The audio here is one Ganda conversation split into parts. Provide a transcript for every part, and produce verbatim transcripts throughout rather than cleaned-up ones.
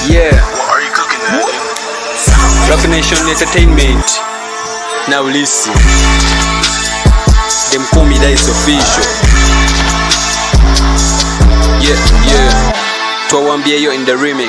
Yeah, What are you cooking at? Rap Nation Entertainment. Now listen. Them call me that is official. Yeah, yeah. Twawambia yo in the remix.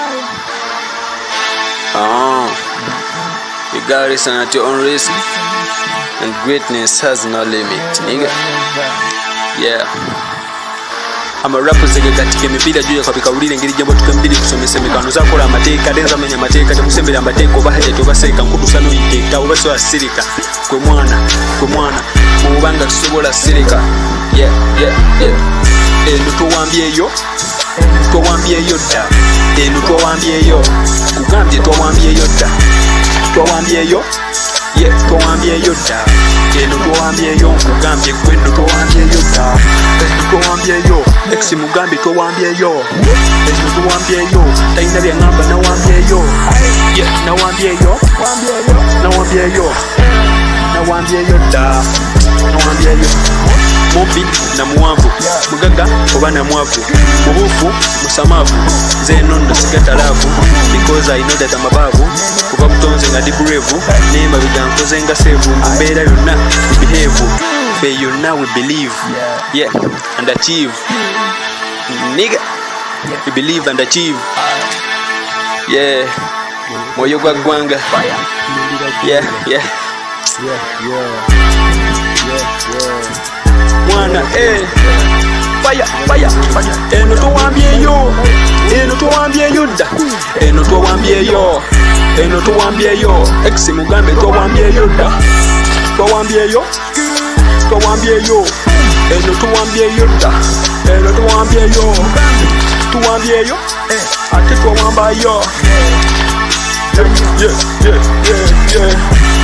Ah, you got this at your own risk, and greatness has no limit, nigga. Yeah. I'm a rapper zege katika mipira juu ya kabika ulile ngiri jambo tukambili kusomesa mikano za kola amateka denza menya mateka temusembera amateka obahaje tobaseka nkutu sano iteka obaso asirika kwe mwana kwe mwana mubanga tusobola sirika. Yeah, yeah, yeah. Eh ntwambie yo twambie yo da eh ntwambie yo kugambye twambie yo da twambie yo yeah twambie yo da eh ntwambie yo kugambye kwendo twambie yo da twambie yo ex mugambi twambie yo eh twambie yo taina bya ngamba na wambie yo yeah na wambie yo na wambie yo na wambie yo da na wambie yo Mobi na muwamvu mugaga oba na mwavu mubufu musamavu nze nondo sigata lavu because I know that I'm abavu kuba butonze nga diburevu nemba bigankoze nga sevu mbeera yonna we behave be yonna we believe yeah and achieve nigga we believe and achieve yeah moyo gwa gwanga yeah yeah Yeah, yeah, yeah, yeah. Mwana eh fire fire fire eno twambie yo eno twambie yo da eno twambie yo eno twambie yo ex mugambe twambie yo da twambie yo twambie yo eno twambie yo da eno twambie yo twambie yo ate twamba yo yeah yeah yeah yeah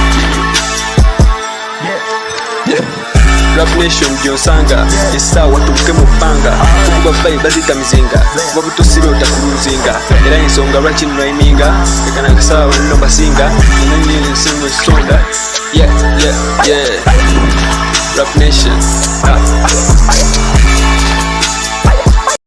yeah. Rap Nation Jonsanga isawa tubuke mupanga kuba vai bazita mizinga kuba tusiro takuruzinga era insonga lwachi nraiminga ekana kisawa nno basinga nani nsimu sonda yeah yeah yeah Rap Nation